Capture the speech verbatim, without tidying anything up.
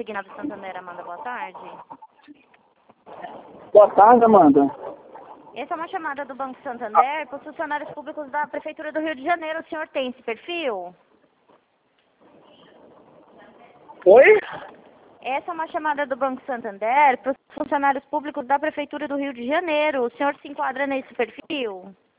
consignado Santander, Amanda, boa tarde. Boa tarde, Amanda. Essa é uma chamada do Banco Santander para os funcionários públicos da Prefeitura do Rio de Janeiro. O senhor tem esse perfil? Oi? Essa é uma chamada do Banco Santander para os funcionários públicos da Prefeitura do Rio de Janeiro. O senhor se enquadra nesse perfil?